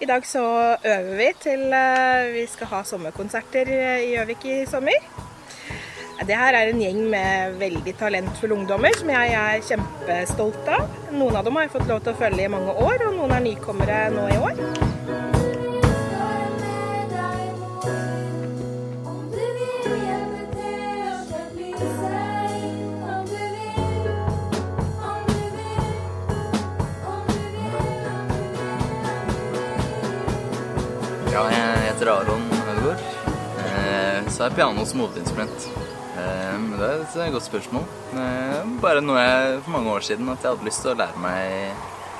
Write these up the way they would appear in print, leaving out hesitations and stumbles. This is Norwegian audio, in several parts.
I dag så øver vi til vi skal ha sommerkonserter I Gjøvik I sommer. Det her en gjeng med veldig talentfulle ungdommer som jeg kjempestolt av. Noen av dem har jeg fått lov til å følge I mange år, og noen nykommere nå I år. Ja, jeg heter Aron Hødgaard, så piano som hovedinstrument. Men det et godt spørsmål. Bare noe jeg for mange år siden at jeg hadde lyst til å lære meg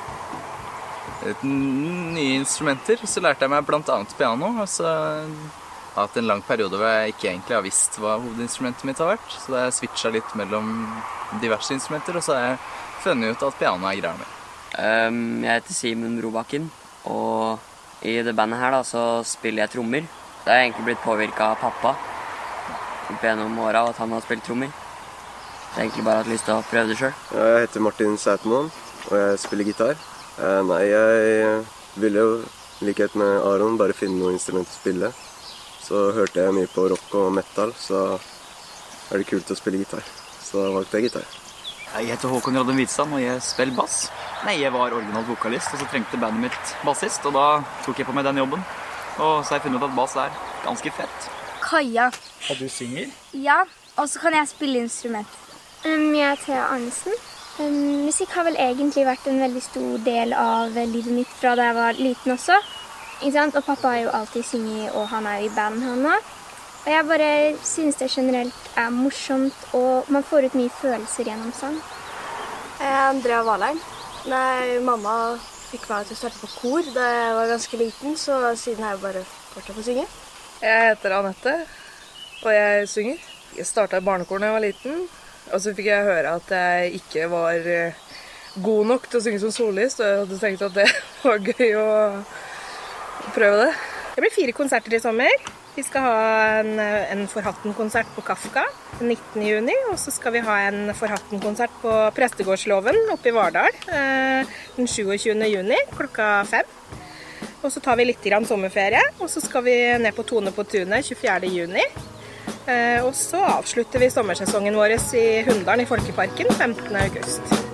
nye instrumenter. Så lærte jeg meg blant annet piano, og så har jeg hatt en lang periode hvor jeg ikke egentlig har visst hva hovedinstrumentet mitt har vært. Så da har jeg switchet litt mellom diverse instrumenter, og så har jeg funnet ut at piano greia med. Jeg heter Simen Brobakken, og I det bandet her da, så spiller jeg trommer. Det har egentlig blitt påvirket av pappa opp gjennom året at han har spilt trommer. Det har egentlig bare hatt lyst til å prøve det selv. Jeg heter Martin Sætmoen, og jeg spiller gitar. Jeg ville jo, I likhet med Aron, bare finne noe instrument å spille. Så hørte jeg mye på rock og metal, så det kult å spille gitar. Så da valgte jeg gitar. Jeg heter Håkon Rodden Hvitstand, og jeg spiller bass. Jeg var originalt vokalist, og så trengte bandet mitt bassist, og da tok jeg på meg den jobben. Og så har jeg funnet ut at bass ganske fett. Kaja. Og du synger? Ja, og så kan jeg spille instrument. Jeg Thea Arnesen. Musikk har vel egentlig vært en veldig stor del av livet mitt fra da jeg var liten også. Ikke sant? Og pappa har jo alltid synget, og han jo I band han nå. Og jeg bare synes det generelt morsomt, og man får ut mye følelser gjennom sang. Jeg Andrea Valheim. Mamma fikk meg til å starte på kor da jeg var ganske liten, så siden har jeg bare fortsatt å synge. Jeg heter Annette, og jeg synger. Jeg startet I barnekoren da jeg var liten, og så fikk jeg høre at jeg ikke var god nok til å synge som solist, og jeg hadde tenkt at det var gøy å prøve det. Det blir 4 konserter I sommer. Vi skal ha en Forhatten-konsert på Kafka 19. juni, og så skal vi ha en Forhatten-konsert på Prestegårdsloven oppe I Vardal den 27. juni klokka 5. Og så tar vi litt sommerferie, og så skal vi ned på Tone på Tunet 24. juni. Og så avslutter vi sommersesongen vår I Hunndalen I Folkeparken 15. august.